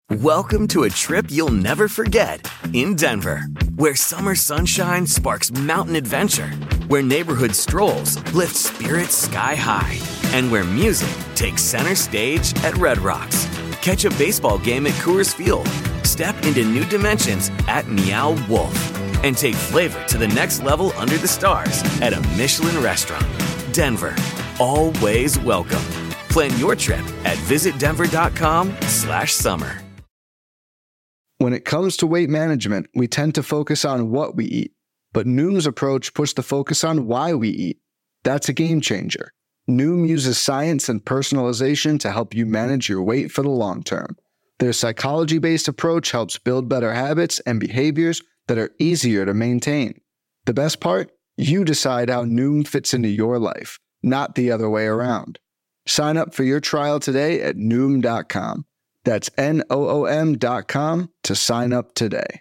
Welcome to a trip you'll never forget in Denver, where summer sunshine sparks mountain adventure, where neighborhood strolls lift spirits sky high, and where music takes center stage at Red Rocks. Catch a baseball game at Coors Field, step into new dimensions at Meow Wolf, and take flavor to the next level under the stars at a Michelin restaurant. Denver, always welcome. Plan your trip at visitdenver.com/summer. When it comes to weight management, we tend to focus on what we eat, but Noom's approach puts the focus on why we eat. That's a game changer. Noom uses science and personalization to help you manage your weight for the long term. Their psychology-based approach helps build better habits and behaviors that are easier to maintain. The best part? You decide how Noom fits into your life, not the other way around. Sign up for your trial today at Noom.com. That's Noom.com to sign up today.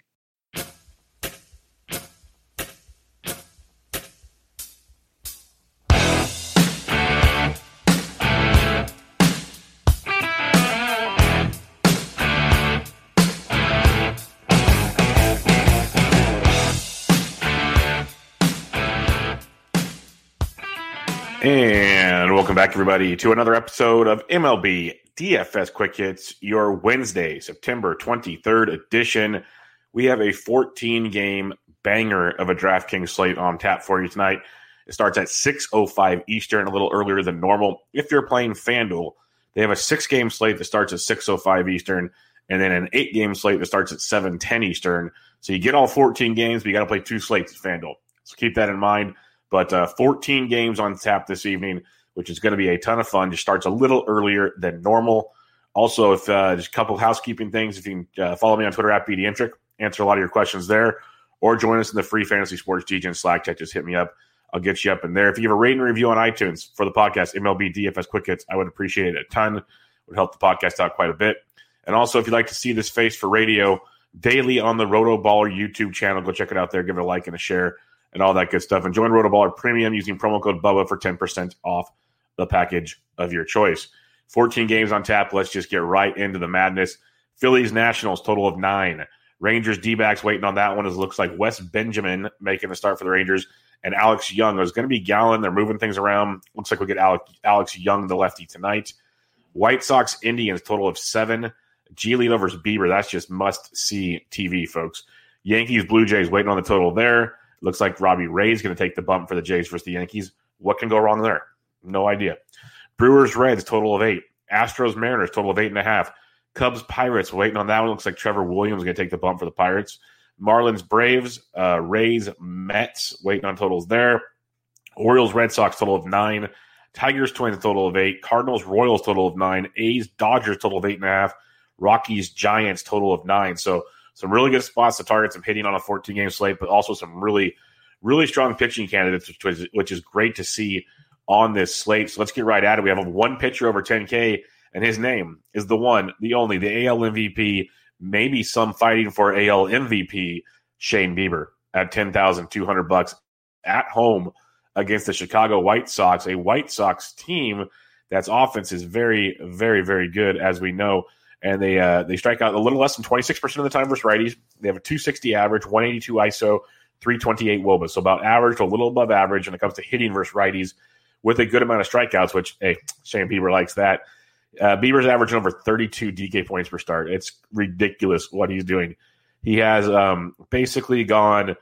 And welcome back, everybody, to another episode of MLB DFS Quick Hits, your Wednesday, September 23rd edition. We have a 14-game banger of a DraftKings slate on tap for you tonight. It starts at 6:05 Eastern, a little earlier than normal. If you're playing FanDuel, they have a 6-game slate that starts at 6:05 Eastern, and then an 8-game slate that starts at 7:10 Eastern. So you get all 14 games, but you got to play 2 slates at FanDuel. So keep that in mind. But 14 games on tap this evening, which is going to be a ton of fun. Just starts a little earlier than normal. Also, if just a couple housekeeping things, if you can follow me on Twitter at BDintric, answer a lot of your questions there, or join us in the free Fantasy Sports DGen Slack chat. Just hit me up. I'll get you up in there. If you have a rating and review on iTunes for the podcast, MLB DFS Quick Hits, I would appreciate it a ton. It would help the podcast out quite a bit. And also, if you'd like to see this face for radio daily on the Rotoballer YouTube channel, go check it out there. Give it a like and a share and all that good stuff. And join Rotoballer Premium using promo code BUBBA for 10% off the package of your choice. 14 games on tap. Let's just get right into the madness. Phillies Nationals, total of 9. Rangers D-backs waiting on that one. It looks like Wes Benjamin making the start for the Rangers and Alex Young. It was going to be Gallen. They're moving things around. Looks like we'll get Alex Young, the lefty, tonight. White Sox Indians, total of 7. Giolito versus Bieber. That's just must-see TV, folks. Yankees Blue Jays waiting on the total there. Looks like Robbie Ray's going to take the bump for the Jays versus the Yankees. What can go wrong there? No idea. Brewers Reds, total of 8. Astros Mariners, total of 8.5. Cubs Pirates, waiting on that one. Looks like Trevor Williams is going to take the bump for the Pirates. Marlins Braves, Rays Mets, waiting on totals there. Orioles Red Sox, total of 9. Tigers Twins, total of 8. Cardinals Royals, total of 9. A's Dodgers, total of 8.5. Rockies Giants, total of 9. So some really good spots to target some hitting on a 14-game slate, but also some really, really strong pitching candidates, which is great to see on this slate. So let's get right at it. We have one pitcher over 10K, and his name is the one, the only, the AL MVP, maybe some fighting for AL MVP, Shane Bieber at $10,200 at home against the Chicago White Sox, a White Sox team that's offense is very, very, very good, as we know. And they strike out a little less than 26% of the time versus righties. They have a 260 average, 182 ISO, 328 WOBA. So about average to a little above average when it comes to hitting versus righties with a good amount of strikeouts, which, hey, Shane Bieber likes that. Bieber's averaging over 32 DK points per start. It's ridiculous what he's doing. He has basically gone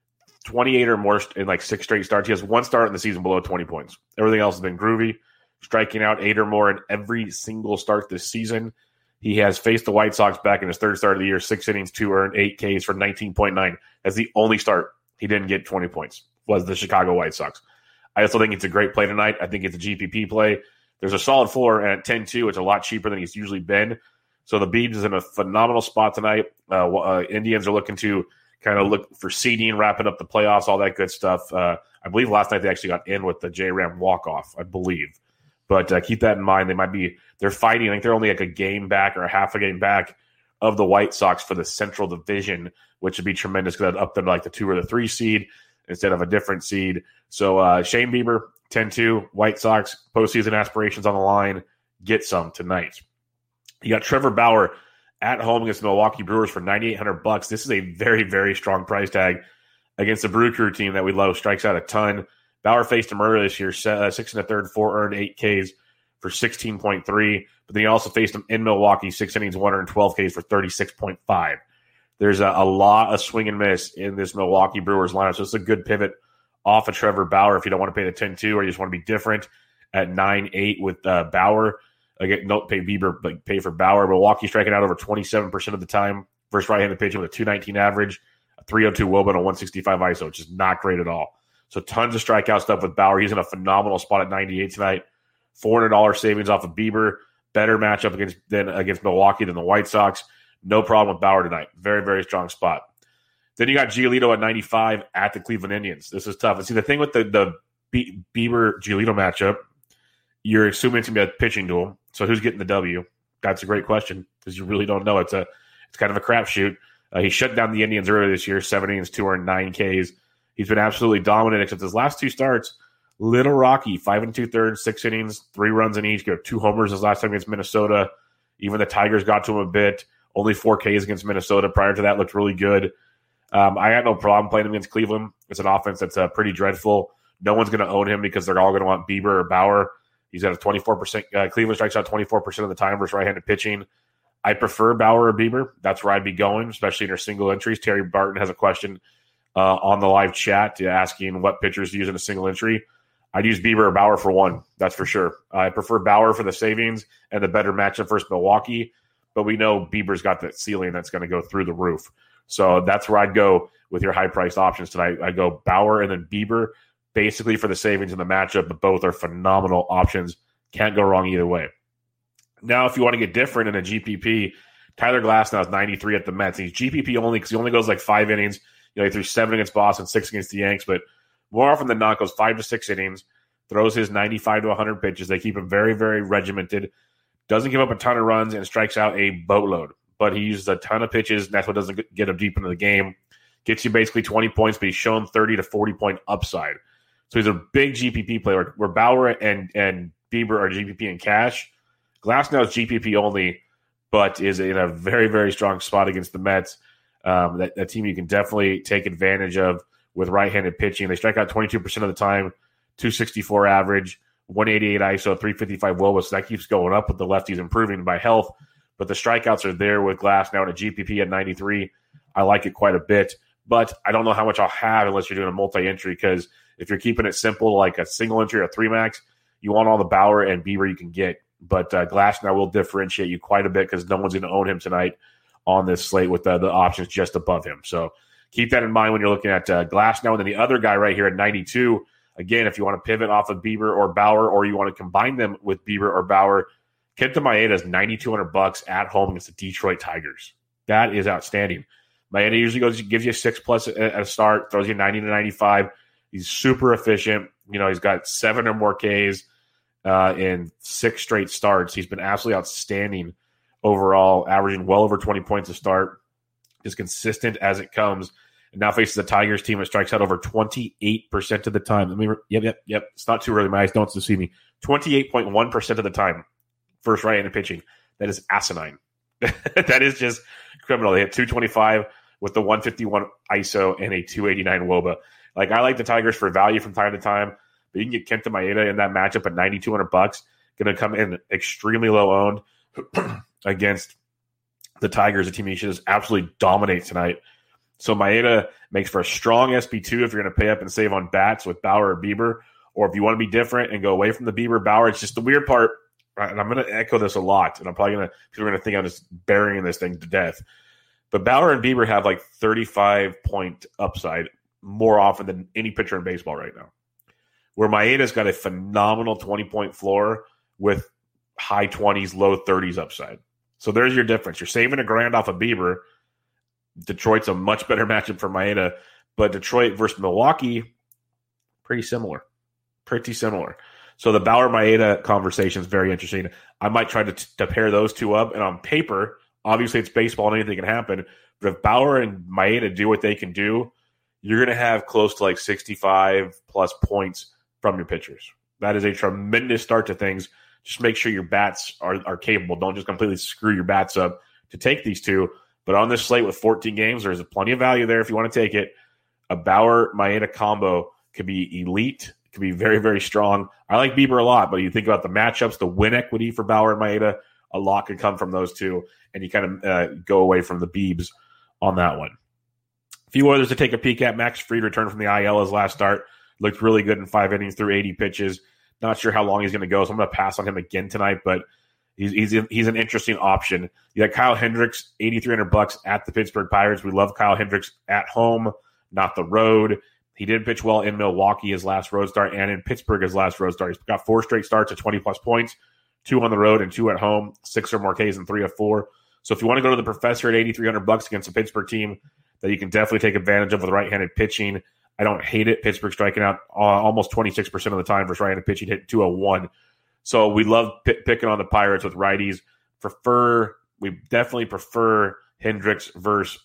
28 or more in like 6 straight starts. He has 1 start in the season below 20 points. Everything else has been groovy, striking out 8 or more in every single start this season. He has faced the White Sox back in his 3rd start of the year, 6 innings, 2 earned, 8 Ks for 19.9. That's the only start he didn't get 20 points, was the Chicago White Sox. I also think it's a great play tonight. I think it's a GPP play. There's a solid floor at 10-2. It's a lot cheaper than he's usually been. So the Biebs is in a phenomenal spot tonight. Indians are looking to kind of look for seeding, wrapping up the playoffs, all that good stuff. I believe last night they actually got in with the J-Ram walk-off, I believe. But keep that in mind. They're fighting. I think they're only like a game back or a half a game back of the White Sox for the Central Division, which would be tremendous because up them like the 2 or the 3 seed instead of a different seed. So Shane Bieber, 10-2, White Sox, postseason aspirations on the line. Get some tonight. You got Trevor Bauer at home against the Milwaukee Brewers for $9,800. This is a very, very strong price tag against the Brew Crew team that we love. Strikes out a ton. Bauer faced him earlier this year, 6 1/3, 4 earned, 8 Ks for 16.3. But then he also faced him in Milwaukee, 6 innings, 112 Ks for 36.5. There's a lot of swing and miss in this Milwaukee Brewers lineup. So it's a good pivot off of Trevor Bauer if you don't want to pay the 10-2 or you just want to be different at 9-8 with Bauer. Again, don't pay Bieber, but pay for Bauer. Milwaukee striking out over 27% of the time. First right-handed pitching with a 219 average, a 302 WOBA, and a 165 ISO, which is not great at all. So tons of strikeout stuff with Bauer. He's in a phenomenal spot at 98 tonight. $400 savings off of Bieber. Better matchup against Milwaukee than the White Sox. No problem with Bauer tonight. Very, very strong spot. Then you got Giolito at 95 at the Cleveland Indians. This is tough. And see, the thing with the Bieber-Giolito matchup, you're assuming it's going to be a pitching duel. So who's getting the W? That's a great question because you really don't know. It's kind of a crapshoot. He shut down the Indians earlier this year, 7 innings, 2 earned, 9 Ks. He's been absolutely dominant, except his last 2 starts, little rocky. 5 2/3, 6 innings, 3 runs in each. Got 2 homers his last time against Minnesota. Even the Tigers got to him a bit. Only 4 Ks against Minnesota. Prior to that, looked really good. I had no problem playing him against Cleveland. It's an offense that's pretty dreadful. No one's going to own him because they're all going to want Bieber or Bauer. He's at a 24%. Cleveland strikes out 24% of the time versus right-handed pitching. I prefer Bauer or Bieber. That's where I'd be going, especially in our single entries. Terry Barton has a question on the live chat asking what pitchers to use in a single entry. I'd use Bieber or Bauer for one. That's for sure. I prefer Bauer for the savings and the better matchup versus Milwaukee, but we know Bieber's got that ceiling that's going to go through the roof. So that's where I'd go with your high-priced options tonight. I'd go Bauer and then Bieber, basically for the savings in the matchup, but both are phenomenal options. Can't go wrong either way. Now, if you want to get different in a GPP, Tyler Glasnow is 93 at the Mets. He's GPP only because he only goes like 5 innings. He threw 7 against Boston, 6 against the Yanks, but more often than not goes 5 to 6 innings, throws his 95 to 100 pitches. They keep him very, very regimented, doesn't give up a ton of runs, and strikes out a boatload. But he uses a ton of pitches, and that's what doesn't get him deep into the game. Gets you basically 20 points, but he's shown 30 to 40-point upside. So he's a big GPP player. Where Bauer and Bieber are GPP in cash. Glasnow is GPP only, but is in a very, very strong spot against the Mets. That team you can definitely take advantage of with right-handed pitching. They strike out 22% of the time, 264 average, 188 ISO, 355 WOBA. So that keeps going up with the lefties improving by health. But the strikeouts are there with Glasnow at a GPP at 93. I like it quite a bit. But I don't know how much I'll have unless you're doing a multi-entry because if you're keeping it simple like a single entry or 3-max, you want all the Bauer and Bieber you can get. But Glasnow will differentiate you quite a bit because no one's going to own him tonight on this slate with the options just above him. So keep that in mind when you're looking at Glasnow. And then the other guy right here at 92, again, if you want to pivot off of Bieber or Bauer or you want to combine them with Bieber or Bauer, Kenta Maeda is $9,200 at home against the Detroit Tigers. That is outstanding. Maeda usually gives you 6+ at a start, throws you 90 to 95. He's super efficient. He's got 7 or more Ks in 6 straight starts. He's been absolutely outstanding overall, averaging well over 20 points a start. Is consistent as it comes. And now faces the Tigers team that strikes out over 28% of the time. Yep. It's not too early. My eyes don't deceive me. 28.1% of the time. First right-handed pitching. That is asinine. That is just criminal. They hit 225 with the 151 ISO and a 289 WOBA. Like, I like the Tigers for value from time to time, but you can get Kenta Maeda in that matchup at $9,200. Going to come in extremely low owned against the Tigers, a team you should just absolutely dominate tonight. So Maeda makes for a strong SP2 if you're going to pay up and save on bats with Bauer or Bieber, or if you want to be different and go away from the Bieber Bauer. It's just the weird part, and I'm going to echo this a lot, and I'm probably going to, people are going to think I'm just burying this thing to death. But Bauer and Bieber have like 35-point upside more often than any pitcher in baseball right now. Where Maeda's got a phenomenal 20-point floor with high 20s, low 30s upside. So there's your difference. You're saving $1,000 off of Bieber. Detroit's a much better matchup for Maeda, but Detroit versus Milwaukee, pretty similar. So the Bauer-Maeda conversation is very interesting. I might try to pair those two up, and on paper, obviously it's baseball and anything can happen, but if Bauer and Maeda do what they can do, you're going to have close to like 65-plus points from your pitchers. That is a tremendous start to things. Just make sure your bats are capable. Don't just completely screw your bats up to take these two. But on this slate with 14 games, there's plenty of value there if you want to take it. A Bauer-Maeda combo could be elite, could be very, very strong. I like Bieber a lot, but you think about the matchups, the win equity for Bauer and Maeda, a lot could come from those two, and you kind of go away from the Biebs on that one. A few others to take a peek at. Max Fried returned from the IL his last start. Looked really good in 5 innings through 80 pitches. Not sure how long he's going to go, so I'm going to pass on him again tonight, but he's an interesting option. You got Kyle Hendricks, $8,300 at the Pittsburgh Pirates. We love Kyle Hendricks at home, not the road. He did pitch well in Milwaukee his last road start and in Pittsburgh his last road start. He's got 4 straight starts at 20-plus points, 2 on the road and 2 at home, 6 or more Ks and 3 of 4. So if you want to go to the professor at $8,300 against a Pittsburgh team that you can definitely take advantage of with right-handed pitching, I don't hate it. Pittsburgh striking out almost 26% of the time versus right-handed pitching, hit 201. So we love picking on the Pirates with righties. We definitely prefer Hendricks versus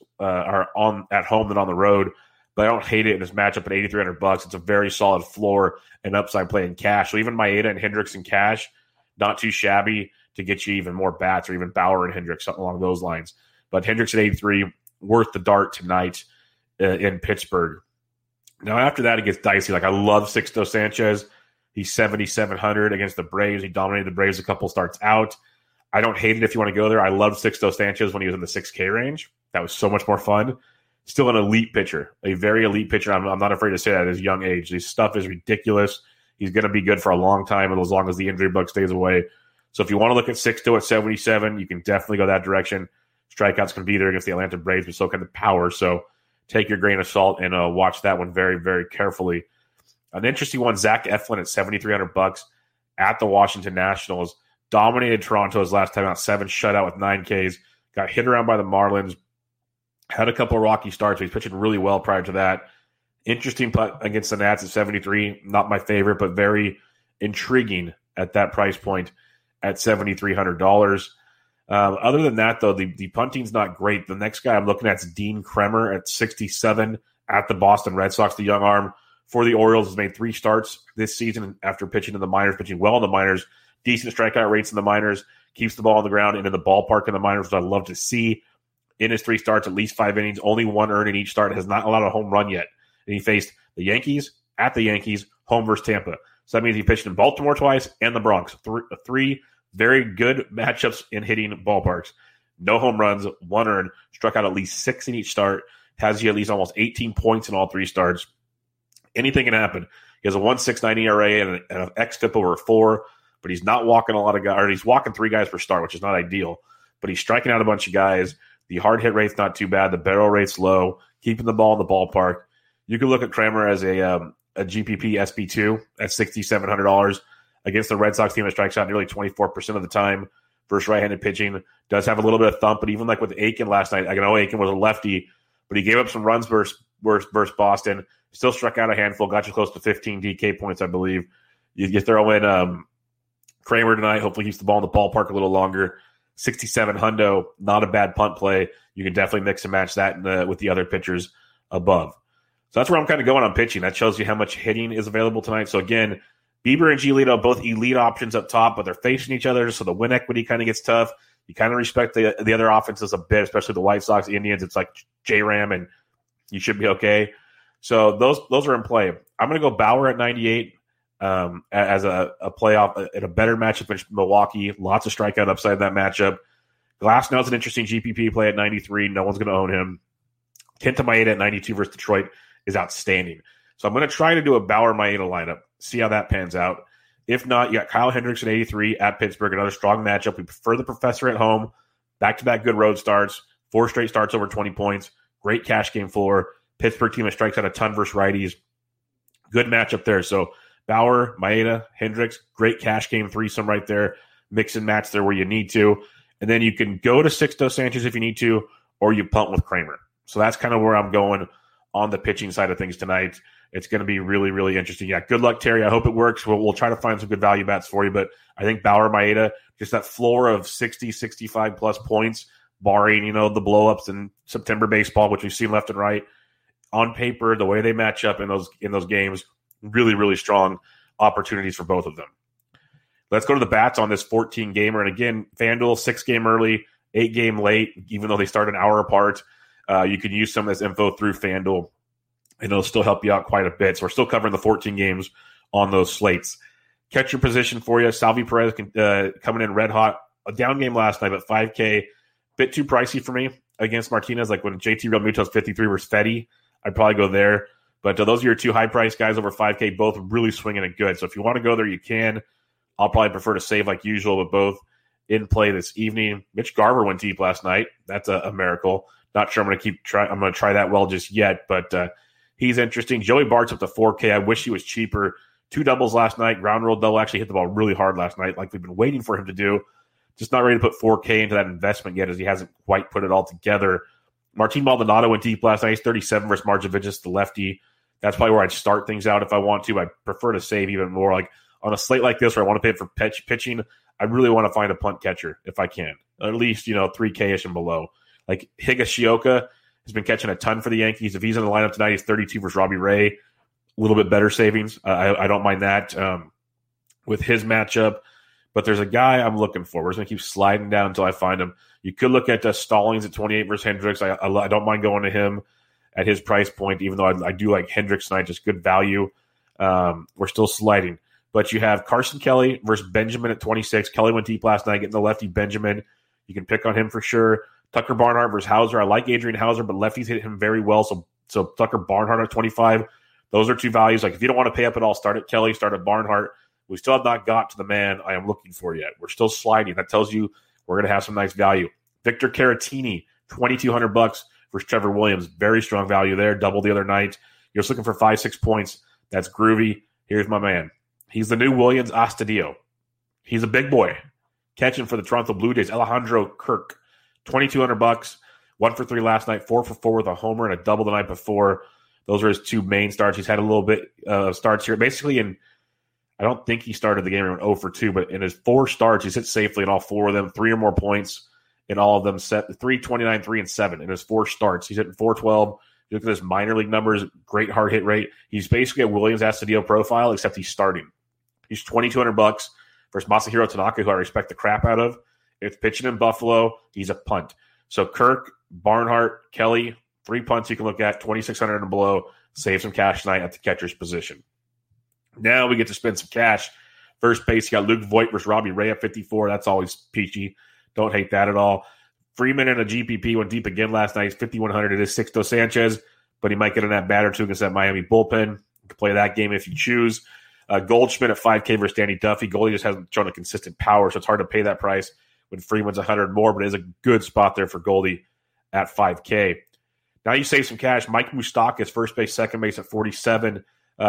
at home than on the road. But I don't hate it in this matchup at $8,300. It's a very solid floor and upside play in cash. So even Maeda and Hendricks in cash, not too shabby to get you even more bats, or even Bauer and Hendricks, something along those lines. But Hendricks at 83, worth the dart tonight in Pittsburgh. Now after that, it gets dicey. Like, I love Sixto Sanchez. He's 7,700 against the Braves. He dominated the Braves a couple starts out. I don't hate it if you want to go there. I loved Sixto Sanchez when he was in the 6K range. That was so much more fun. Still an elite pitcher, a very elite pitcher. I'm not afraid to say that at his young age. This stuff is ridiculous. He's going to be good for a long time, and as long as the injury bug stays away. So if you want to look at Sixto at 77, you can definitely go that direction. Strikeouts can be there against the Atlanta Braves, but so can the power. So take your grain of salt and watch that one very, very carefully. An interesting one, Zach Eflin at $7,300 at the Washington Nationals. Dominated Toronto his last time out, 7 shutout with 9 Ks. Got hit around by the Marlins. Had a couple of rocky starts. He's pitching really well prior to that. Interesting putt against the Nats at 73. Not my favorite, but very intriguing at that price point at $7,300. Other than that, though, the punting's not great. The next guy I'm looking at is Dean Kremer at 67 at the Boston Red Sox. The young arm for the Orioles has made 3 starts this season after pitching in the minors, pitching well in the minors. Decent strikeout rates in the minors. Keeps the ball on the ground and in the ballpark in the minors, which I love to see. In his 3 starts, at least 5 innings, only 1 earned in each start, has not allowed a home run yet. And he faced the Yankees, at the Yankees, home versus Tampa. So that means he pitched in Baltimore twice and the Bronx. 3 very good matchups in hitting ballparks. No home runs, 1 earned, struck out at least 6 in each start, has you at least almost 18 points in all 3 starts. Anything can happen. He has a 1.69 ERA and an xFIP over 4, but he's not walking a lot of guys, or he's walking 3 guys per start, which is not ideal. But he's striking out a bunch of guys. The hard hit rate's not too bad. The barrel rate's low. Keeping the ball in the ballpark. You can look at Kramer as a GPP SP2 at $6,700 against the Red Sox team that strikes out nearly 24% of the time versus right-handed pitching. Does have a little bit of thump, but even like with Aiken last night, I know Aiken was a lefty, but he gave up some runs versus Boston. Still struck out a handful. Got you close to 15 DK points, I believe. You throw in Kramer tonight. Hopefully keeps the ball in the ballpark a little longer. 67 hundo, not a bad punt play. You can definitely mix and match that with the other pitchers above. So that's where I'm kind of going on pitching. That shows you how much hitting is available tonight. So again, Bieber and Giolito, both elite options up top, but they're facing each other, so the win equity kind of gets tough. You kind of respect the other offenses a bit, especially the White Sox, the Indians. It's like J-Ram, and you should be okay. So those are in play. I'm going to go Bauer at 98. As a playoff at a better matchup against Milwaukee. Lots of strikeout upside in that matchup. Glasnow's an interesting GPP play at 93. No one's going to own him. Kenta Maeda at 92 versus Detroit is outstanding. So I'm going to try to do a Bauer-Maeda lineup, see how that pans out. If not, you got Kyle Hendricks at 83 at Pittsburgh, another strong matchup. We prefer the professor at home. Back-to-back good road starts. 4 straight starts over 20 points. Great cash game floor. Pittsburgh team that strikes out a ton versus righties. Good matchup there. So Bauer, Maeda, Hendricks, great cash game threesome right there. Mix and match there where you need to. And then you can go to Sixto Sanchez if you need to, or you punt with Kramer. So that's kind of where I'm going on the pitching side of things tonight. It's going to be really, really interesting. Yeah, good luck, Terry. I hope it works. We'll try to find some good value bats for you. But I think Bauer, Maeda, just that floor of 60, 65-plus points, barring, the blow-ups in September baseball, which we've seen left and right. On paper, the way they match up in those games, really, really strong opportunities for both of them. Let's go to the bats on this 14-gamer. And again, FanDuel, 6 game early 8-game late, even though they start an hour apart. You can use some of this info through FanDuel, and it'll still help you out quite a bit. So we're still covering the 14 games on those slates. Catcher position for you, Salvi Perez coming in red hot. A down game last night, but $5K, bit too pricey for me against Martinez. Like when JT Realmuto's 53 versus Fetty, I'd probably go there. But those are your two high-priced guys over $5K, both really swinging it good. So if you want to go there, you can. I'll probably prefer to save like usual, but both in play this evening. Mitch Garver went deep last night. That's a miracle. Not sure I'm going to I'm going to try that well just yet, but he's interesting. Joey Bart's up to $4K. I wish he was cheaper. 2 doubles last night. Ground rule double, actually hit the ball really hard last night, like we've been waiting for him to do. Just not ready to put $4K into that investment yet, as he hasn't quite put it all together. Martin Maldonado went deep last night. He's 37 versus Margevicius, the lefty. That's probably where I'd start things out if I want to. I prefer to save even more. Like on a slate like this where I want to pay for pitching, I really want to find a punt catcher if I can. At least, $3K-ish and below. Like Higashioka has been catching a ton for the Yankees. If he's in the lineup tonight, he's 32 versus Robbie Ray. A little bit better savings. I don't mind that with his matchup. But there's a guy I'm looking for. We're just going to keep sliding down until I find him. You could look at Stallings at 28 versus Hendricks. I don't mind going to him at his price point, even though I do like Hendricks tonight, just good value. We're still sliding. But you have Carson Kelly versus Benjamin at 26. Kelly went deep last night, getting the lefty Benjamin. You can pick on him for sure. Tucker Barnhart versus Hauser. I like Adrian Hauser, but lefties hit him very well. So Tucker Barnhart at 25. Those are two values. Like if you don't want to pay up at all, start at Kelly, start at Barnhart. We still have not got to the man I am looking for yet. We're still sliding. That tells you we're going to have some nice value. Victor Caratini, $2,200 versus Trevor Williams. Very strong value there. Double the other night. You're just looking for 5-6 points. That's groovy. Here's my man. He's the new Williams Astudillo. He's a big boy. Catching for the Toronto Blue Jays. Alejandro Kirk, $2,200. 1 for 3 last night. 4 for 4 with a homer and a double the night before. Those are his two main starts. He's had a little bit of starts here. Basically, I don't think he started the game around 0 for 2, but in his 4 starts, he's hit safely in all 4 of them, 3 or more points in all of them, set 329, 3 and 7 in his 4 starts. He's hitting 412. You look at his minor league numbers, great hard hit rate. He's basically a Williams Astudillo profile, except he's starting. He's $2,200 versus Masahiro Tanaka, who I respect the crap out of. If pitching in Buffalo, he's a punt. So Kirk, Barnhart, Kelly, 3 punts you can look at, 2,600 and below. Save some cash tonight at the catcher's position. Now we get to spend some cash. First base, you got Luke Voit versus Robbie Ray at 54. That's always peachy. Don't hate that at all. Freeman in a GPP went deep again last night. 5,100. It is Sixto Sanchez, but he might get in that bat or two against that Miami bullpen. You can play that game if you choose. Goldschmidt at 5K versus Danny Duffy. Goldie just hasn't shown a consistent power, so it's hard to pay that price when Freeman's 100 more, but it is a good spot there for Goldie at 5K. Now you save some cash. Mike Moustakas, first base, second base at 47.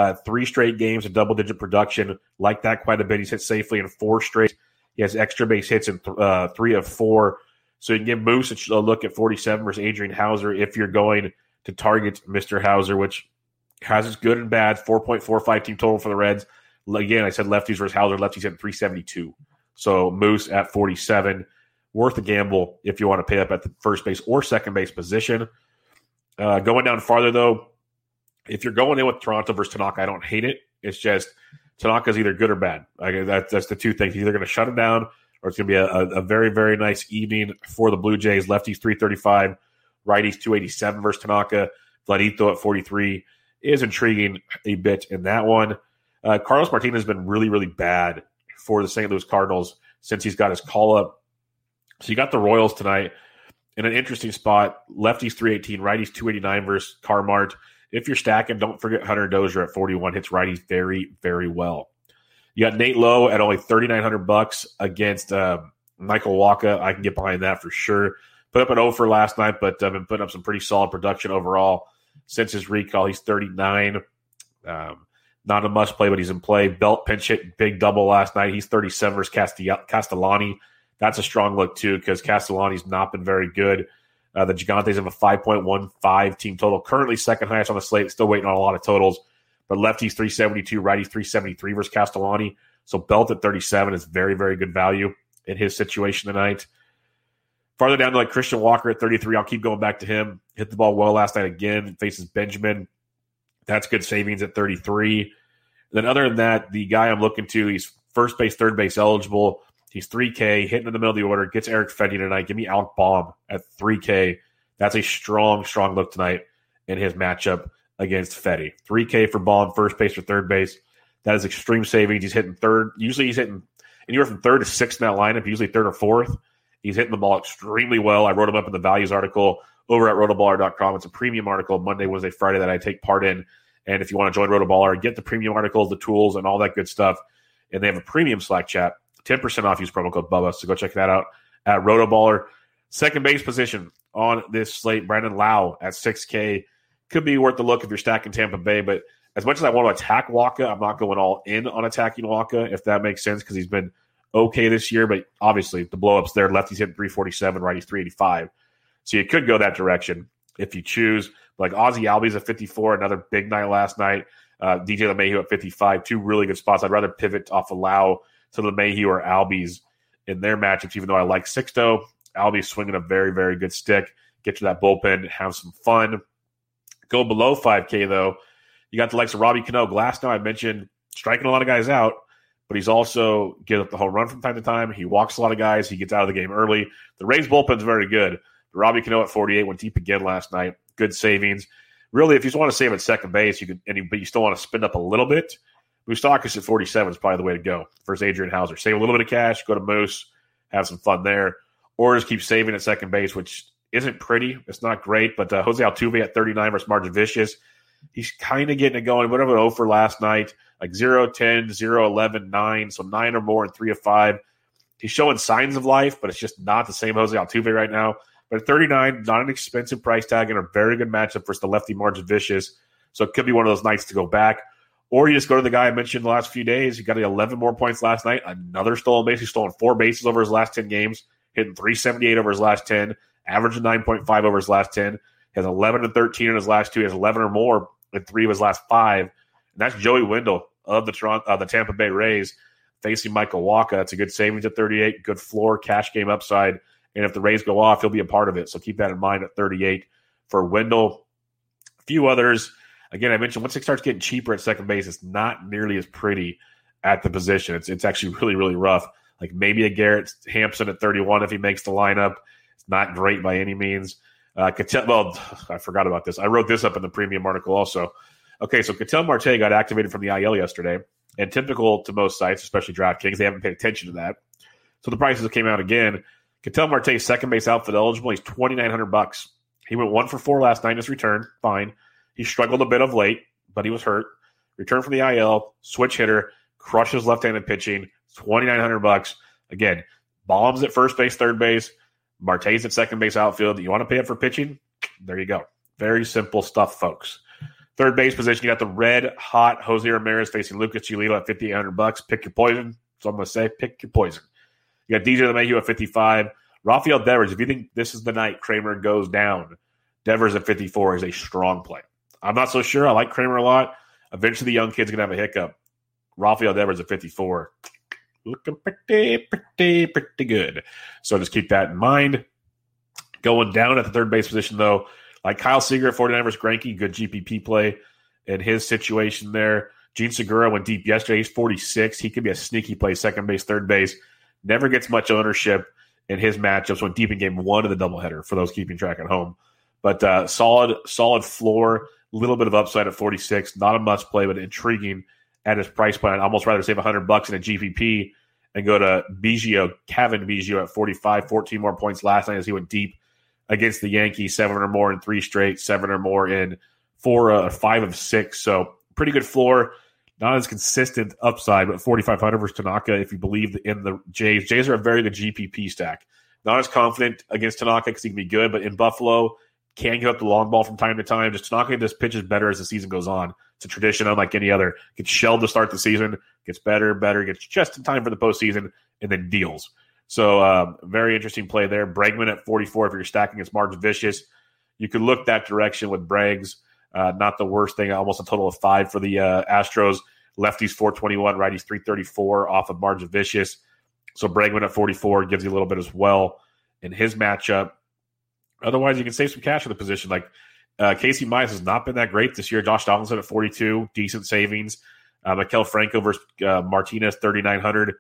3 straight games of double-digit production. Like that quite a bit. He's hit safely in 4 straight. He has extra base hits in 3 of 4. So you can give Moose a look at 47 versus Adrian Hauser if you're going to target Mr. Hauser, which has its good and bad. 4.45 team total for the Reds. Again, I said lefties versus Hauser. Lefties hitting 372. So Moose at 47. Worth a gamble if you want to pay up at the first base or second base position. Going down farther, though, if you're going in with Toronto versus Tanaka, I don't hate it. It's just Tanaka's either good or bad. That's the two things. He's either going to shut him down or it's going to be a very, very nice evening for the Blue Jays. Lefties 335, righties 287 versus Tanaka. Vladito at 43 is intriguing a bit in that one. Carlos Martinez has been really, really bad for the St. Louis Cardinals since he's got his call-up. So you got the Royals tonight in an interesting spot. Lefties 318, righties 289 versus Carmart. If you're stacking, don't forget Hunter Dozier at 41. Hits righties very, very well. You got Nate Lowe at only $3,900 against Michael Wacha. I can get behind that for sure. Put up an 0 for last night, but been putting up some pretty solid production overall since his recall. He's 39. Not a must play, but he's in play. Belt pinch hit, big double last night. He's 37 versus Castellani. That's a strong look, too, because Castellani's not been very good. The Gigantes have a 5.15 team total. Currently second highest on the slate. Still waiting on a lot of totals. But lefties 372, righties 373 versus Castellani. So Belt at 37 is very, very good value in his situation tonight. Farther down to like Christian Walker at 33. I'll keep going back to him. Hit the ball well last night again. Faces Benjamin. That's good savings at 33. Then other than that, the guy I'm looking to, he's first base, third base eligible. He's 3K, hitting in the middle of the order, gets Eric Fedde tonight. Give me Alec Baum at 3K. That's a strong look tonight in his matchup against Fedde. 3K for Baum, first base or third base. That is extreme savings. He's hitting third. Usually he's hitting anywhere from third to sixth in that lineup, usually third or fourth. He's hitting the ball extremely well. I wrote him up in the values article over at rotoballer.com. It's a premium article Monday, Wednesday, Friday that I take part in. And if you want to join Rotoballer, get the premium articles, the tools, and all that good stuff. And they have a premium Slack chat. 10% off. Use promo code Bubba. So go check that out at Rotoballer. Second base position on this slate, Brandon Lau at 6K. Could be worth the look if you're stacking Tampa Bay. But as much as I want to attack Waka, I'm not going all in on attacking Waka, if that makes sense, because he's been okay this year. But obviously, the blow-ups there. Lefty's hitting 347, righty's 385. So you could go that direction if you choose. Like Ozzie Albies at 54, another big night last night. DJ LeMahieu at 55, two really good spots. I'd rather pivot off of Lau to LeMahieu or Albies in their matchups, even though I like Sixto. Albies swinging a very, very good stick. Get to that bullpen, have some fun. Go below 5K, though. You got the likes of Robbie Cano. Glass now, I mentioned, striking a lot of guys out, but he's also getting up the home run from time to time. He walks a lot of guys. He gets out of the game early. The Rays bullpen's very good. Robbie Cano at 48 went deep again last night. Good savings. Really, if you just want to save at second base, you can, but you still want to spend up a little bit, Moustakas at 47 is probably the way to go. First, Adrian Hauser. Save a little bit of cash, go to Moose, have some fun there. Or just keep saving at second base, which isn't pretty. It's not great, but Jose Altuve at 39 versus Martin Vicious. He's kind of getting it going. Whatever 0 for last night, like 0-10, 0-11, 9, so 9 or more in 3 of 5. He's showing signs of life, but it's just not the same Jose Altuve right now. But at 39, not an expensive price tag and a very good matchup versus the lefty Martin Vicious. So it could be one of those nights to go back. Or you just go to the guy I mentioned the last few days. He got 11 more points last night. Another stolen base. He's stolen 4 bases over his last 10 games, hitting 378 over his last 10, averaging 9.5 over his last 10. Has 11 and 13 in his last 2. He has 11 or more in 3 of his last 5. And that's Joey Wendell of the Tampa Bay Rays facing Michael Wacha. That's a good savings at 38, good floor, cash game upside. And if the Rays go off, he'll be a part of it. So keep that in mind at 38 for Wendell. A few others. Again, I mentioned once it starts getting cheaper at second base, it's not nearly as pretty at the position. It's actually really, really rough. Like maybe a Garrett Hampson at 31 if he makes the lineup. It's not great by any means. I forgot about this. I wrote this up in the premium article also. Okay, so Ketel Marte got activated from the IL yesterday. And typical to most sites, especially DraftKings, they haven't paid attention to that. So the prices came out again. Ketel Marte, second base outfield eligible. He's $2,900. He went 1 for 4 last night in his return. Fine. He struggled a bit of late, but he was hurt. Returned from the IL, switch hitter, crushes left-handed pitching. $2,900. Again, bombs at first base, third base. Marte's at second base outfield. You want to pay up for pitching? There you go. Very simple stuff, folks. Third base position, you got the red hot Jose Ramirez facing Lucas Giolito at $5,800. Pick your poison. So I'm going to say, pick your poison. You got DJ LeMahieu at 55. Rafael Devers, if you think this is the night Kramer goes down, Devers at 54 is a strong play. I'm not so sure. I like Kramer a lot. Eventually, the young kid's going to have a hiccup. Rafael Devers at 54. Looking pretty good. So just keep that in mind. Going down at the third base position, though, like Kyle Seager at 49 versus Greinke, good GPP play in his situation there. Gene Segura went deep yesterday. He's 46. He could be a sneaky play, second base, third base. Never gets much ownership in his matchups. Went deep in game 1 of the doubleheader for those keeping track at home. But solid floor, a little bit of upside at 46. Not a must play, but intriguing at his price point. I'd almost rather save $100 in a GPP and go to Biggio, Kevin Biggio at 45, 14 more points last night as he went deep against the Yankees, 7 or more in 3 straight, 7 or more in 5 of 6. So pretty good floor. Not as consistent upside, but 4,500 versus Tanaka if you believe in the Jays. Jays are a very good GPP stack. Not as confident against Tanaka because he can be good, but in Buffalo, can get up the long ball from time to time. Just Tanaka just pitches better as the season goes on. It's a tradition unlike any other. Gets shelled to start the season, gets better, gets just in time for the postseason, and then deals. So very interesting play there. Bregman at 44 if you're stacking against Martin Vicious. You could look that direction with Breggs. Not the worst thing. Almost a total of 5 for the Astros. Lefties 421, righties 334 off of Martin Vicious. So Bregman at 44 gives you a little bit as well in his matchup. Otherwise, you can save some cash in the position. Like Casey Mize has not been that great this year. Josh Donaldson at 42, decent savings. Maikel Franco versus Martinez, 3,900.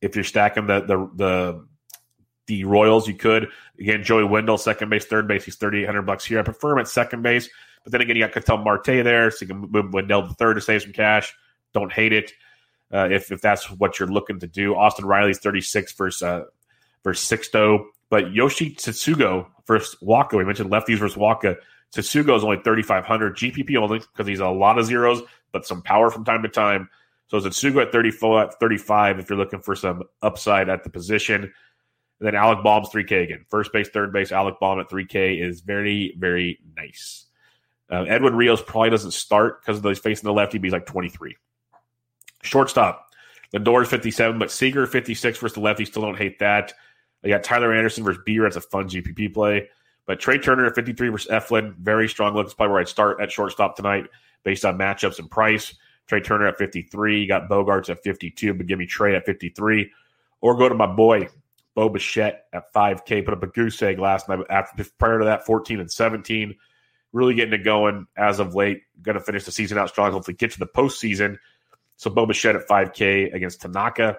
If you're stacking the Royals, you could. Again, Joey Wendell, second base, third base. He's $3,800 here. I prefer him at second base. But then again, you got Ketel Marte there, so you can move Wendell to third to save some cash. Don't hate it if that's what you're looking to do. Austin Riley's 36 versus Sixto. But Yoshi Tsutsugo versus Waka. We mentioned lefties versus Waka. Tsutsugo is only 3,500. GPP only because he's a lot of zeros, but some power from time to time. So Tsutsugo at 34, at 35 if you're looking for some upside at the position. And then Alec Baum's 3K again. First base, third base, Alec Baum at 3K is very, very nice. Edwin Rios probably doesn't start because he's facing the lefty, but he's like 23. Shortstop. Lindor's 57, but Seager 56 versus the lefty. Still don't hate that. I got Tyler Anderson versus Beer. That's a fun GPP play. But Trey Turner at 53 versus Eflin. Very strong look. That's probably where I'd start at shortstop tonight based on matchups and price. Trey Turner at 53. You got Bogarts at 52, but give me Trey at 53. Or go to my boy, Bo Bichette at 5K. Put up a goose egg last night. Prior to that, 14 and 17. Really getting it going as of late. Going to finish the season out strong. Hopefully get to the postseason. So Bo Bichette at 5K against Tanaka.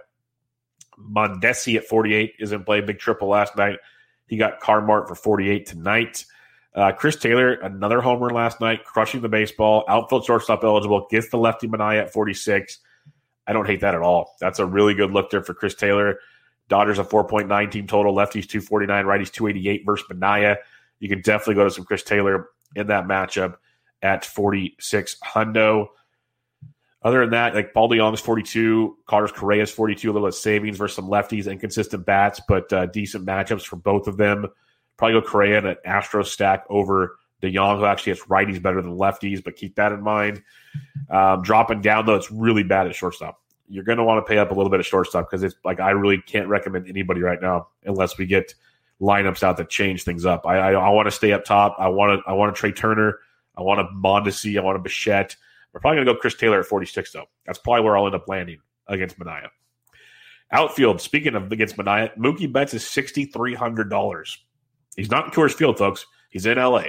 Mondesi at 48 is in play. Big triple last night. He got Carmart for 48 tonight. Chris Taylor, another homer last night, crushing the baseball. Outfield shortstop eligible. Gets the lefty Minaya at 46. I don't hate that at all. That's a really good look there for Chris Taylor. Dodgers a 4.9 team total. Lefties 249, righties 288 versus Minaya. You can definitely go to some Chris Taylor in that matchup at 46 hundo. Other than that, like Paul DeYoung's 42, Carlos Correa's 42, a little bit of savings versus some lefties, inconsistent bats, but decent matchups for both of them. Probably go Correa in an Astro stack over DeYoung, who actually has righties better than lefties, but keep that in mind. Dropping down, though, it's really bad at shortstop. You're going to want to pay up a little bit at shortstop because it's like I really can't recommend anybody right now unless we get lineups out that change things up. I want to stay up top. I want to Trey Turner. I want a Mondesi. I want a Bichette. We're probably going to go Chris Taylor at 46, though. That's probably where I'll end up landing against Minaya. Outfield, speaking of against Minaya, Mookie Betts is $6,300. He's not in Coors Field, folks. He's in L.A.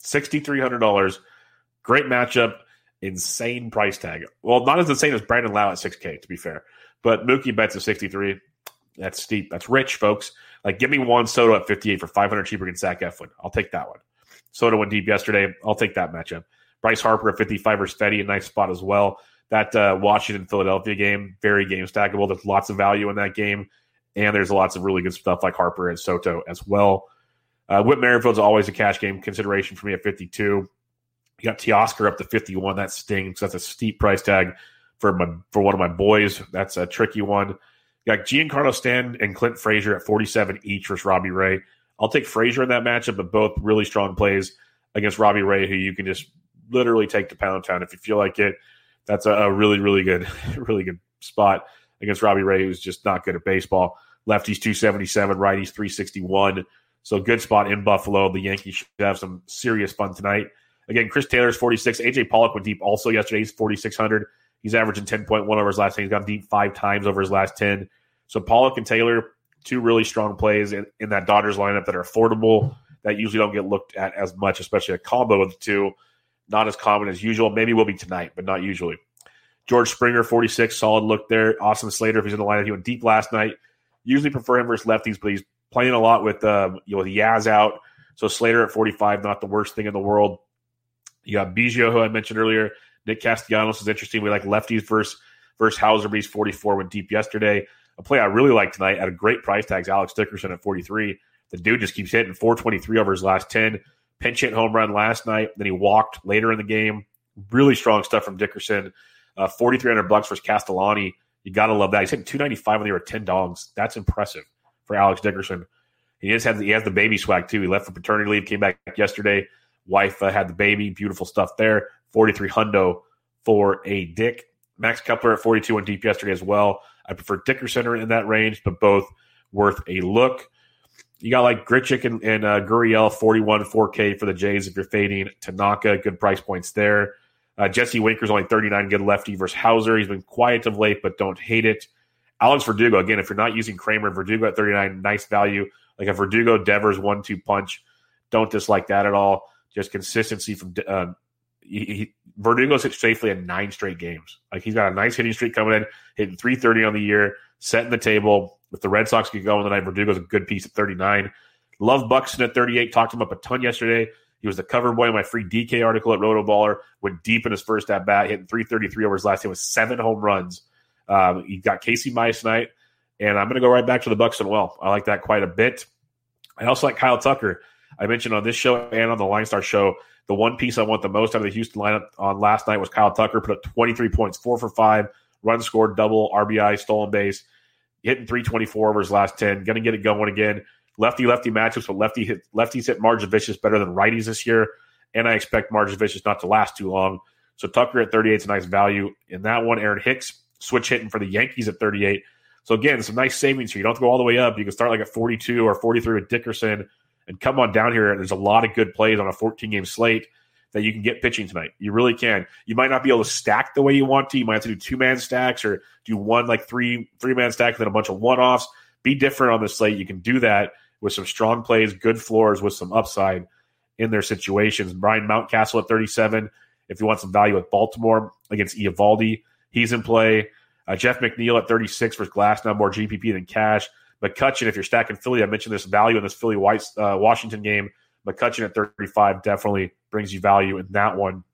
$6,300. Great matchup. Insane price tag. Well, not as insane as Brandon Lau at 6K, to be fair. But Mookie Betts is 63. That's steep. That's rich, folks. Like, give me Juan Soto at 58 for $500 cheaper than Zach Eflin. I'll take that one. Soto went deep yesterday. I'll take that matchup. Bryce Harper at 55 versus Fetty, a nice spot as well. That Washington-Philadelphia game, very game stackable. There's lots of value in that game, and there's lots of really good stuff like Harper and Soto as well. Whit Merrifield's always a cash game consideration for me at 52. You got Teoscar up to 51. That stings. That's a steep price tag for one of my boys. That's a tricky one. You got Giancarlo Stanton and Clint Frazier at 47 each versus Robbie Ray. I'll take Frazier in that matchup, but both really strong plays against Robbie Ray, who you can just literally take to Pound Town if you feel like it. That's a really, really good, really good spot against Robbie Ray, who's just not good at baseball. Lefties 277, righties 361. So good spot in Buffalo. The Yankees should have some serious fun tonight. Again, Chris Taylor's 46. AJ Pollock went deep also yesterday. He's 4,600. He's averaging 10.1 over his last 10. He's gone deep 5 times over his last 10. So Pollock and Taylor, two really strong plays in that Dodgers lineup that are affordable, that usually don't get looked at as much, especially a combo of the two. Not as common as usual. Maybe will be tonight, but not usually. George Springer, 46, solid look there. Austin Slater, if he's in the lineup, he went deep last night. Usually prefer him versus lefties, but he's playing a lot with Yaz out. So Slater at 45, not the worst thing in the world. You got Biggio, who I mentioned earlier. Nick Castellanos is interesting. We like lefties versus Hauser, but he's 44, went deep yesterday. A play I really like tonight at a great price tag is Alex Dickerson at 43. The dude just keeps hitting 423 over his last 10. Pinch hit home run last night. Then he walked later in the game. Really strong stuff from Dickerson. $4,300 versus Castellani. You got to love that. He's hitting 295 when they were 10 dogs. That's impressive for Alex Dickerson. He has the baby swag too. He left for paternity leave, came back yesterday. Wife had the baby. Beautiful stuff there. 43 hundo for a Dick. Max Kepler at 42 went deep yesterday as well. I prefer Dickerson in that range, but both worth a look. You got like Grichuk and Gurriel, 41, 4K for the Jays if you're fading Tanaka. Good price points there. Jesse Winker's only 39, good lefty versus Hauser. He's been quiet of late, but don't hate it. Alex Verdugo, again, if you're not using Kramer, Verdugo at 39, nice value. Like a Verdugo Devers 1-2 punch. Don't dislike that at all. Just consistency from Verdugo's hit safely in 9 straight games. Like he's got a nice hitting streak coming in, hitting 330 on the year, setting the table. If the Red Sox get going tonight, Verdugo's a good piece at 39. Love Buxton at 38. Talked him up a ton yesterday. He was the cover boy in my free DK article at Rotoballer. Went deep in his first at bat, hitting 333 over his last game with 7 home runs. He got Casey Mize tonight, and I'm going to go right back to the Buxton well. I like that quite a bit. I also like Kyle Tucker. I mentioned on this show and on the Line Star show, the one piece I want the most out of the Houston lineup on last night was Kyle Tucker. Put up 23 points, 4 for 5, run scored, double, RBI, stolen base, hitting 324 over his last 10. Going to get it going again. Lefty-lefty matchups, but lefties hit Marge Vicious better than righties this year, and I expect Marge Vicious not to last too long. So Tucker at 38 is a nice value. In that one, Aaron Hicks, switch hitting for the Yankees at 38. So again, some nice savings here. You don't have to go all the way up. You can start like at 42 or 43 with Dickerson and come on down here. There's a lot of good plays on a 14-game slate that you can get pitching tonight. You really can. You might not be able to stack the way you want to. You might have to do 2-man stacks or do one like three-man stack and then a bunch of one-offs. Be different on the slate. You can do that with some strong plays, good floors with some upside in their situations. Brian Mountcastle at 37. If you want some value with Baltimore against Eovaldi, he's in play. Jeff McNeil at 36 versus Glasnow, more GPP than cash. McCutchen, if you're stacking Philly, I mentioned this value in this Philly-Washington game. McCutchen at 35 definitely brings you value in that one.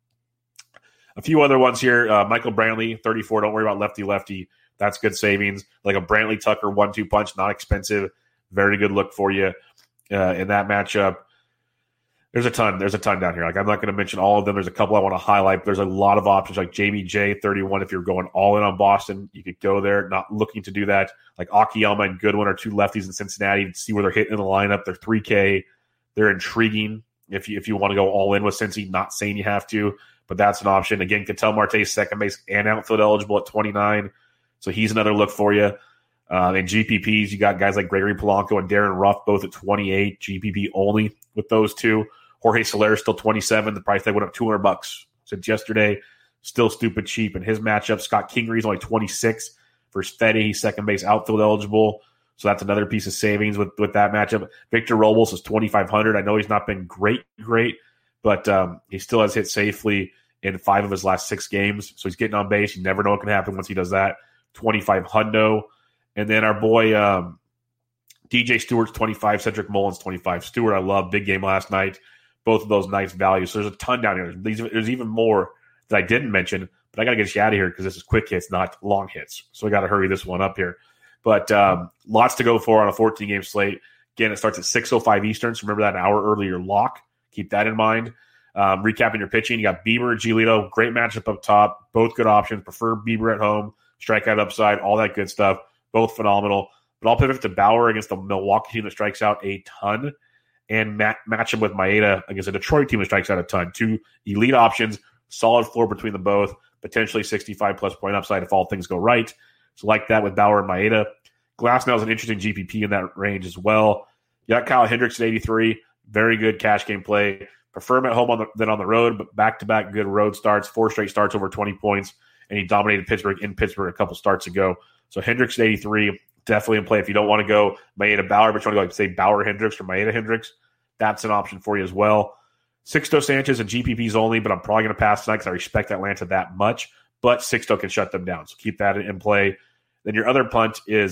A few other ones here. Michael Brantley, 34. Don't worry about lefty-lefty. That's good savings. Like a Brantley-Tucker 1-2 punch, not expensive. Very good look for you in that matchup. There's a ton down here. Like I'm not going to mention all of them. There's a couple I want to highlight. But there's a lot of options like Jamie J, 31. If you're going all in on Boston, you could go there. Not looking to do that. Like Akiyama and Goodwin are 2 lefties in Cincinnati. See where they're hitting in the lineup. They're 3K. They're intriguing. If you want to go all in with Cincy, not saying you have to, but that's an option. Again, Ketel Marte, second base and outfield eligible at 29. So he's another look for you. In GPPs, you got guys like Gregory Polanco and Darren Ruff, both at 28. GPP only with those two. Jorge Soler still 27. The price tag went up $200 since yesterday. Still stupid cheap in his matchup. Scott Kingery's only 26 versus Fedde. He's second base outfield eligible. So that's another piece of savings with that matchup. Victor Robles is 2,500. I know he's not been great, but he still has hit safely in 5 of his last 6 games. So he's getting on base. You never know what can happen once he does that. 2,500. And then our boy DJ Stewart's 25, Cedric Mullins 25. Stewart, I love. Big game last night. Both of those nice values. So there's a ton down here. There's even more that I didn't mention, but I got to get you out of here because this is quick hits, not long hits. So I got to hurry this one up here. But lots to go for on a 14-game slate. Again, it starts at 6:05 Eastern, so remember that an hour earlier lock. Keep that in mind. Recapping your pitching, you got Bieber, Giolito, great matchup up top. Both good options. Prefer Bieber at home. Strikeout upside, all that good stuff. Both phenomenal. But I'll pivot to Bauer against the Milwaukee team that strikes out a ton and match him with Maeda against a Detroit team that strikes out a ton. 2 elite options, solid floor between them both, potentially 65-plus point upside if all things go right. So like that with Bauer and Maeda. Glasnow is an interesting GPP in that range as well. You got Kyle Hendricks at 83. Very good cash game play. Prefer him at home than on the road, but back-to-back good road starts, 4 straight starts over 20 points, and he dominated Pittsburgh in Pittsburgh a couple starts ago. So Hendricks at 83, definitely in play. If you don't want to go Maeda Bauer, but you want to go, like, say, Bauer Hendricks or Maeda Hendricks, that's an option for you as well. Sixto Sanchez and GPPs only, but I'm probably going to pass tonight because I respect Atlanta that much. But Sixto can shut them down, so keep that in play. Then your other punt is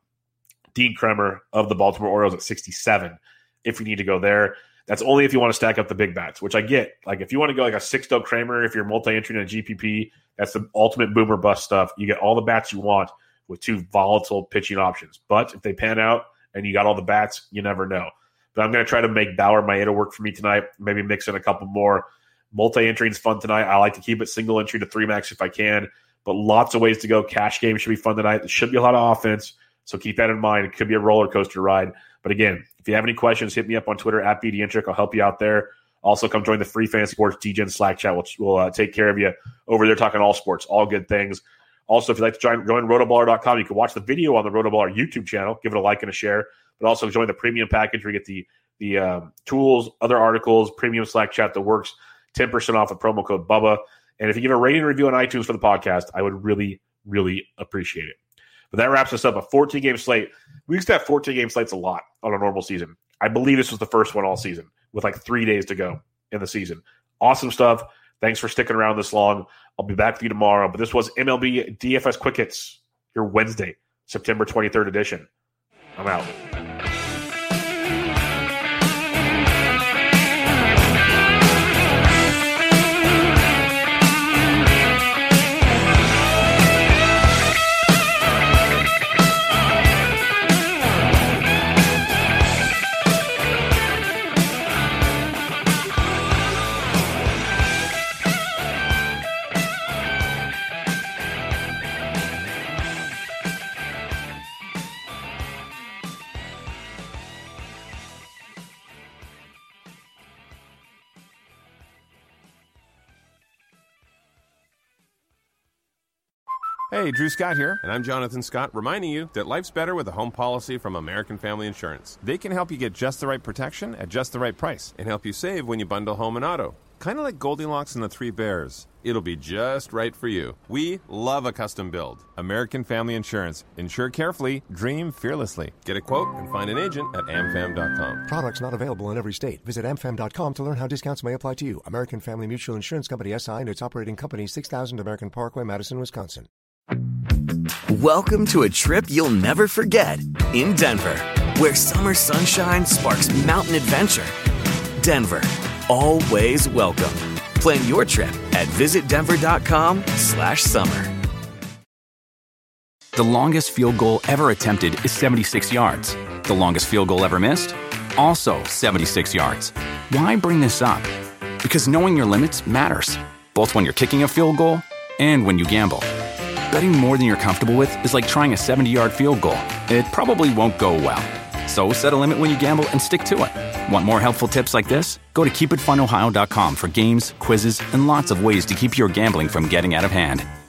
Dean Kremer of the Baltimore Orioles at 67. If you need to go there, that's only if you want to stack up the big bats, which I get. Like if you want to go like a Sixto Kramer, if you're multi-entry in a GPP, that's the ultimate boomer bust stuff. You get all the bats you want with 2 volatile pitching options. But if they pan out and you got all the bats, you never know. But I'm going to try to make Bauer Maeda work for me tonight. Maybe mix in a couple more. Multi-entry is fun tonight. I like to keep it single entry to 3 max if I can. But lots of ways to go. Cash game should be fun tonight. There should be a lot of offense. So keep that in mind. It could be a roller coaster ride. But again, if you have any questions, hit me up on Twitter at BDintric. I'll help you out there. Also, come join the free Fantasy Sports DGen Slack chat, which will take care of you over there talking all sports, all good things. Also, if you'd like to join rotoballer.com, you can watch the video on the Rotoballer YouTube channel. Give it a like and a share. But also join the premium package where you get the tools, other articles, premium Slack chat that works, 10% off with promo code BUBBA. And if you give a rating and review on iTunes for the podcast, I would really, really appreciate it. But that wraps us up. A 14-game slate. We used to have 14-game slates a lot on a normal season. I believe this was the first one all season with like 3 days to go in the season. Awesome stuff. Thanks for sticking around this long. I'll be back with you tomorrow. But this was MLB DFS Quick Hits, your Wednesday, September 23rd edition. I'm out. Hey, Drew Scott here, and I'm Jonathan Scott, reminding you that life's better with a home policy from American Family Insurance. They can help you get just the right protection at just the right price and help you save when you bundle home and auto. Kind of like Goldilocks and the Three Bears. It'll be just right for you. We love a custom build. American Family Insurance. Insure carefully, dream fearlessly. Get a quote and find an agent at amfam.com. Products not available in every state. Visit amfam.com to learn how discounts may apply to you. American Family Mutual Insurance Company, SI, and its operating company, 6000 American Parkway, Madison, Wisconsin. Welcome to a trip you'll never forget in Denver, where summer sunshine sparks mountain adventure. Denver, always welcome. Plan your trip at visitdenver.com/summer. The longest field goal ever attempted is 76 yards. The longest field goal ever missed? Also 76 yards. Why bring this up? Because knowing your limits matters, both when you're kicking a field goal and when you gamble. Betting more than you're comfortable with is like trying a 70-yard field goal. It probably won't go well. So set a limit when you gamble and stick to it. Want more helpful tips like this? Go to keepitfunohio.com for games, quizzes, and lots of ways to keep your gambling from getting out of hand.